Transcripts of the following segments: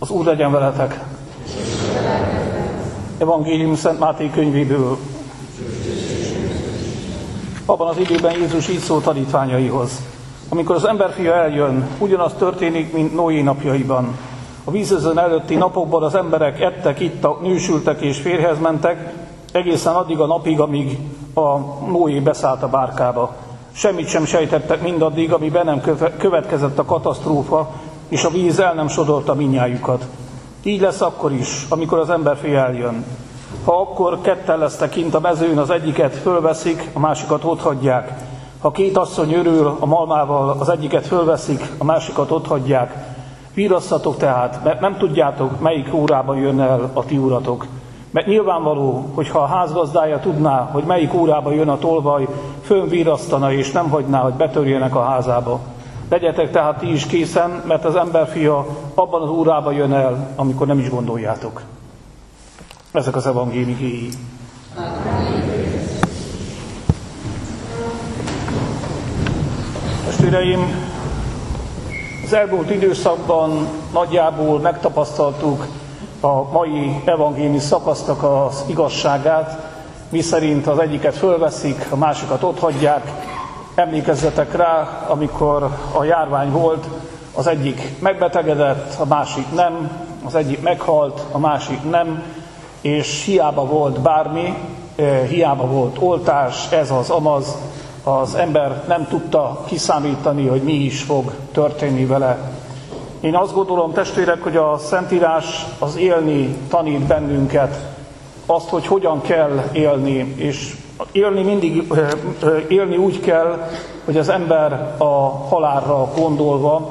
Az Úr legyen veletek! Evangélium Szent Máté könyvéből. Abban az időben Jézus így szólt tanítványaihoz: amikor az emberfia eljön, ugyanaz történik, mint Noé napjaiban. A vízözön előtti napokban az emberek ettek, ittak, nősültek és férjhez mentek, egészen addig a napig, amíg a Noé beszállt a bárkába. Semmit sem sejtettek mindaddig, amíg be nem következett a katasztrófa, és a víz el nem sodorta mindnyájukat. Így lesz akkor is, amikor az emberfia eljön. Ha akkor ketten lesztek kint a mezőn, az egyiket fölveszik, a másikat otthagyják. Ha két asszony örül a malmával, az egyiket fölveszik, a másikat otthagyják. Vírasszatok tehát, mert nem tudjátok, melyik órában jön el a ti uratok. Mert nyilvánvaló, hogy ha a házgazdája tudná, hogy melyik órában jön a tolvaj, fönvírasztana és nem hagyná, hogy betörjenek a házába. Legyetek tehát ti is készen, mert az emberfia abban az órában jön el, amikor nem is gondoljátok. Ezek az evangélium igéi. Testvéreim, az elmúlt időszakban nagyjából megtapasztaltuk a mai evangéliumi szakasznak az igazságát, miszerint az egyiket fölveszik, a másikat otthagyják. Emlékezzetek rá, amikor a járvány volt, az egyik megbetegedett, a másik nem, az egyik meghalt, a másik nem, és hiába volt bármi, hiába volt oltás, ez az amaz, az ember nem tudta kiszámítani, hogy mi is fog történni vele. Én azt gondolom, testvérek, hogy a Szentírás az élni tanít bennünket, azt, hogy hogyan kell élni, és élni úgy kell, hogy az ember a halálra gondolva,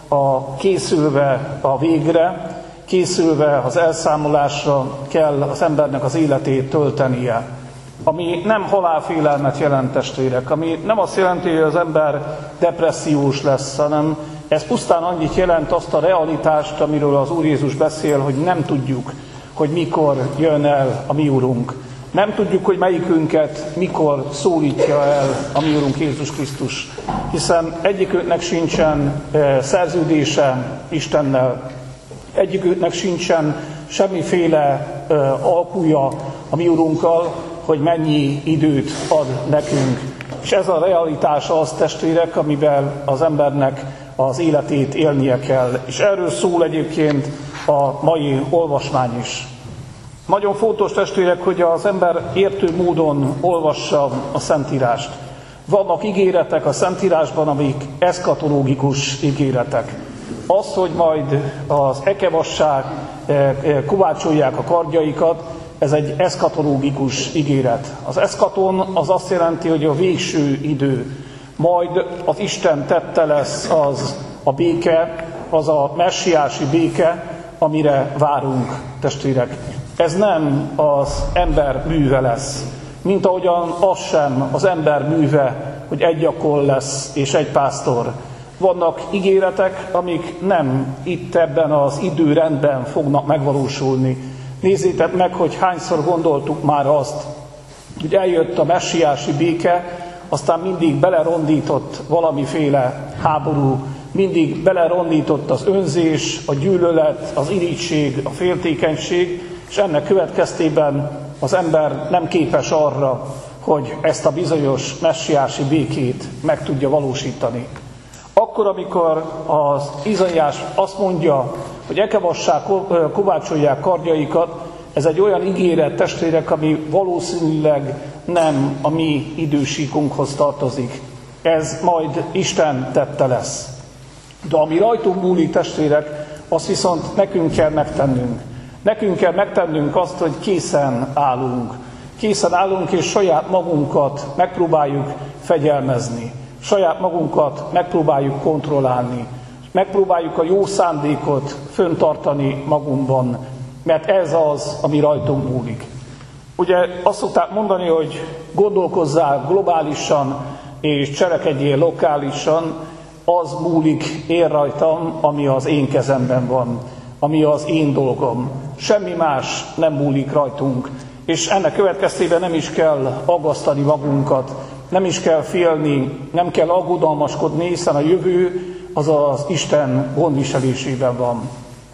készülve a végre, készülve az elszámolásra kell az embernek az életét töltenie. Ami nem halálfélelmet jelent, testvérek, ami nem azt jelenti, hogy az ember depressziós lesz, hanem ez pusztán annyit jelent, azt a realitást, amiről az Úr Jézus beszél, hogy nem tudjuk, hogy mikor jön el a mi Urunk. Nem tudjuk, hogy melyikünket mikor szólítja el a mi Urunk Jézus Krisztus, hiszen egyikünknek sincsen szerződése Istennel, egyikünknek sincsen semmiféle alkúja a mi Urunkkal, hogy mennyi időt ad nekünk. És ez a realitás az, testvérek, amivel az embernek az életét élnie kell. És erről szól egyébként a mai olvasmány is. Nagyon fontos, testvérek, hogy az ember értő módon olvassa a Szentírást. Vannak ígéretek a Szentírásban, amik eszkatológikus ígéretek. Az, hogy majd az ekevassák kovácsolják a kardjaikat, ez egy eszkatológikus ígéret. Az eszkaton az azt jelenti, hogy a végső idő. Majd az Isten tette lesz az a béke, az a messiási béke, amire várunk, testvérek. Ez nem az ember műve lesz, mint ahogyan az sem az ember műve, hogy egy gyakor lesz és egy pásztor. Vannak ígéretek, amik nem itt ebben az időrendben fognak megvalósulni. Nézzétek meg, hogy hányszor gondoltuk már azt, hogy eljött a messiási béke, aztán mindig belerondított valamiféle háború, mindig belerondított az önzés, a gyűlölet, az irigység, a féltékenység, és ennek következtében az ember nem képes arra, hogy ezt a bizonyos messiási békét meg tudja valósítani. Akkor, amikor az Izaiás azt mondja, hogy ekevassák kovácsolják kardjaikat, ez egy olyan ígéret, testvérek, ami valószínűleg nem a mi idősíkunkhoz tartozik. Ez majd Isten tette lesz. De ami rajtunk múlik, testvérek, azt viszont nekünk kell megtennünk. Nekünk kell megtennünk azt, hogy készen állunk. Készen állunk, és saját magunkat megpróbáljuk fegyelmezni. Saját magunkat megpróbáljuk kontrollálni. Megpróbáljuk a jó szándékot föntartani magunkban, mert ez az, ami rajtunk múlik. Ugye azt szokták mondani, hogy gondolkozzál globálisan és cselekedjél lokálisan, az múlik én rajtam, ami az én kezemben van, ami az én dolgom. Semmi más nem múlik rajtunk, és ennek következtében nem is kell aggasztani magunkat, nem is kell félni, nem kell aggodalmaskodni, hiszen a jövő az az Isten gondviselésében van.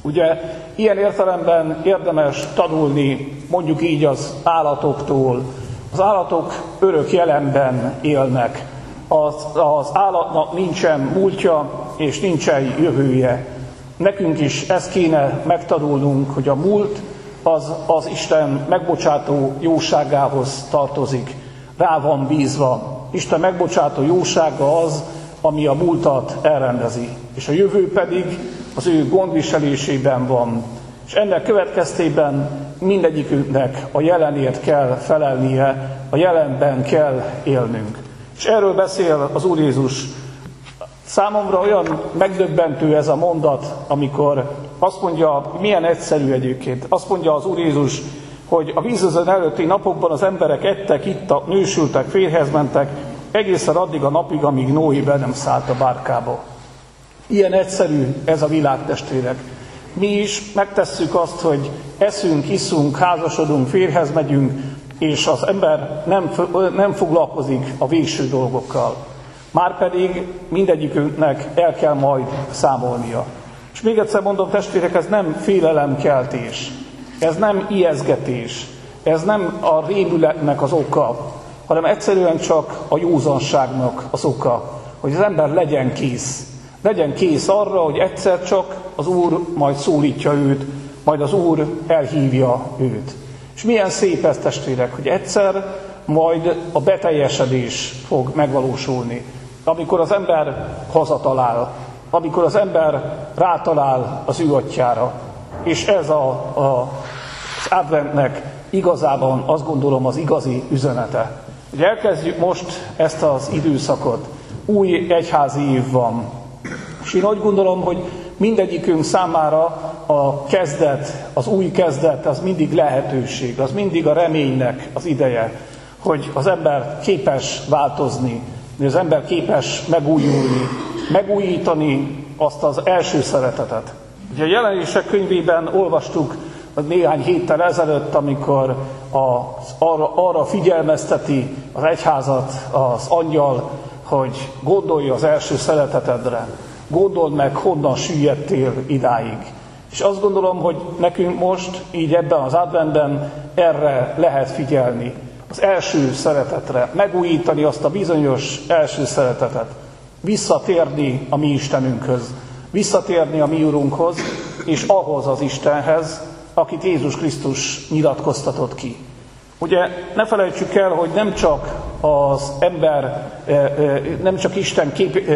Ugye ilyen értelemben érdemes tanulni mondjuk így az állatoktól. Az állatok örök jelenben élnek. Az állatnak nincsen múltja és nincsen jövője. Nekünk is ezt kéne megtanulnunk, hogy a múlt az Isten megbocsátó jóságához tartozik. Rá van bízva. Isten megbocsátó jósága az, ami a múltat elrendezi. És a jövő pedig az ő gondviselésében van. És ennek következtében mindegyikünknek a jelenért kell felelnie, a jelenben kell élnünk. És erről beszél az Úr Jézus. Számomra olyan megdöbbentő ez a mondat, amikor azt mondja, milyen egyszerű egyébként. Azt mondja az Úr Jézus, hogy a vízözön előtti napokban az emberek ettek, ittak, nősültek, férjhez mentek, egészen addig a napig, amíg Noé be nem szállt a bárkába. Ilyen egyszerű ez a világ, testvérek. Mi is megtesszük azt, hogy eszünk, iszunk, házasodunk, férjhez megyünk, és az ember nem foglalkozik a végső dolgokkal. Márpedig mindegyikünknek el kell majd számolnia. És még egyszer mondom, testvérek, ez nem félelemkeltés, ez nem ijeszgetés, ez nem a rémületnek az oka, hanem egyszerűen csak a józanságnak az oka, hogy az ember legyen kész. Legyen kész arra, hogy egyszer csak az Úr majd szólítja őt, majd az Úr elhívja őt. És milyen szép ez, testvérek, hogy egyszer majd a beteljesedés fog megvalósulni. Amikor az ember hazatalál, amikor az ember rátalál az ő atyjára. És ez az adventnek igazában azt gondolom az igazi üzenete. Ugye elkezdjük most ezt az időszakot. Új egyházi év van. És én úgy gondolom, hogy mindegyikünk számára a kezdet, az új kezdet, az mindig lehetőség, az mindig a reménynek az ideje, hogy az ember képes változni, hogy az ember képes megújulni, megújítani azt az első szeretetet. Ugye a Jelenések könyvében olvastuk néhány héttel ezelőtt, amikor arra figyelmezteti az egyházat az angyal, hogy gondolj az első szeretetedre. Gondold meg, honnan süllyedtél idáig. És azt gondolom, hogy nekünk most, így ebben az adventben erre lehet figyelni. Az első szeretetre, megújítani azt a bizonyos első szeretetet. Visszatérni a mi Istenünkhöz, visszatérni a mi Urunkhoz, és ahhoz az Istenhez, akit Jézus Krisztus nyilatkoztatott ki. Ugye ne felejtsük el, hogy nem csak az ember, nem csak Isten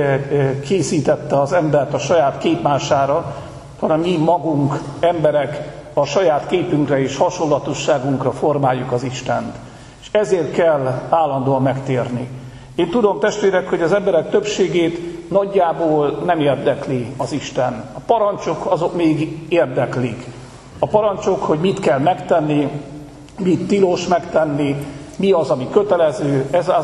készítette az embert a saját képmására, hanem mi magunk, emberek a saját képünkre és hasonlatosságunkra formáljuk az Istent. És ezért kell állandóan megtérni. Én tudom, testvérek, hogy az emberek többségét nagyjából nem érdekli az Isten. A parancsok azok még érdeklik. A parancsok, hogy mit kell megtenni, mit tilos megtenni, mi az, ami kötelező, ez az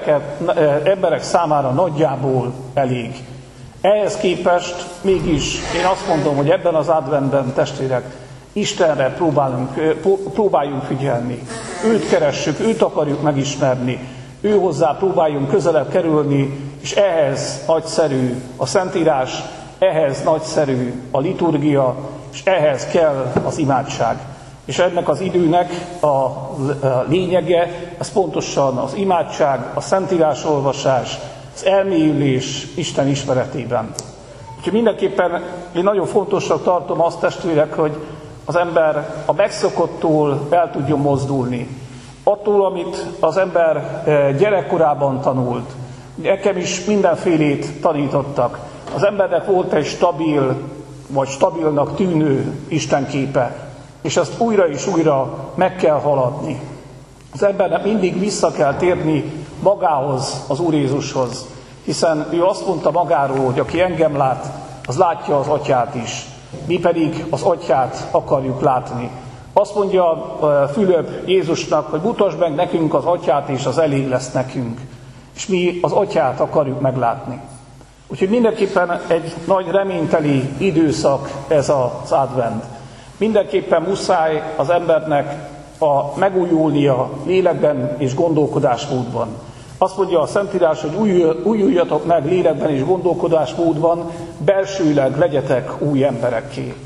emberek számára nagyjából elég. Ehhez képest mégis én azt mondom, hogy ebben az adventben, testvérek, Istenre próbáljunk figyelni. Őt keressük, őt akarjuk megismerni, ő hozzá próbáljunk közelebb kerülni, és ehhez nagyszerű a Szentírás, ehhez nagyszerű a liturgia, és ehhez kell az imádság. És ennek az időnek a lényege, ez pontosan az imádság, a Szentírás olvasás, az elmélyülés Isten ismeretében. Úgyhogy mindenképpen én nagyon fontosnak tartom azt, testvérek, hogy az ember a megszokottól el tudjon mozdulni. Attól, amit az ember gyerekkorában tanult. Nekem is mindenfélét tanítottak. Az embernek volt egy stabil, vagy stabilnak tűnő istenképe, és ezt újra és újra meg kell haladni. Az embernek mindig vissza kell térni magához, az Úr Jézushoz, hiszen ő azt mondta magáról, hogy aki engem lát, az látja az atyát is. Mi pedig az atyát akarjuk látni. Azt mondja Fülöp Jézusnak, hogy mutasd meg nekünk az atyát, és az elég lesz nekünk. És mi az atyát akarjuk meglátni. Úgyhogy mindenképpen egy nagy reményteli időszak ez az advent. Mindenképpen muszáj az embernek megújulnia lélekben és gondolkodásmódban. Azt mondja a Szentírás, hogy újuljatok meg lélekben és gondolkodásmódban, belsőleg legyetek új emberekké.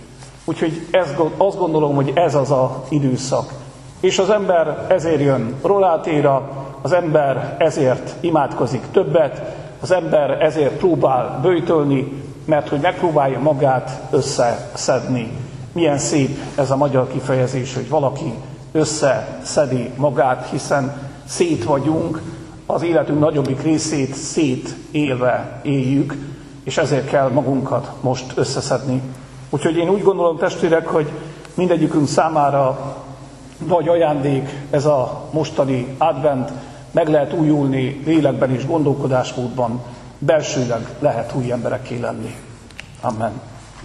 Úgyhogy azt gondolom, hogy ez az az időszak. És az ember ezért jön rolátéra, az ember ezért imádkozik többet, az ember ezért próbál böjtölni, mert hogy megpróbálja magát összeszedni. Milyen szép ez a magyar kifejezés, hogy valaki összeszedi magát, hiszen szét vagyunk, az életünk nagyobbik részét szétélve éljük, és ezért kell magunkat most összeszedni. Úgyhogy én úgy gondolom, testvérek, hogy mindegyikünk számára nagy ajándék ez a mostani advent, meg lehet újulni lélekben és gondolkodásmódban, belsőleg lehet új emberekké lenni. Amen.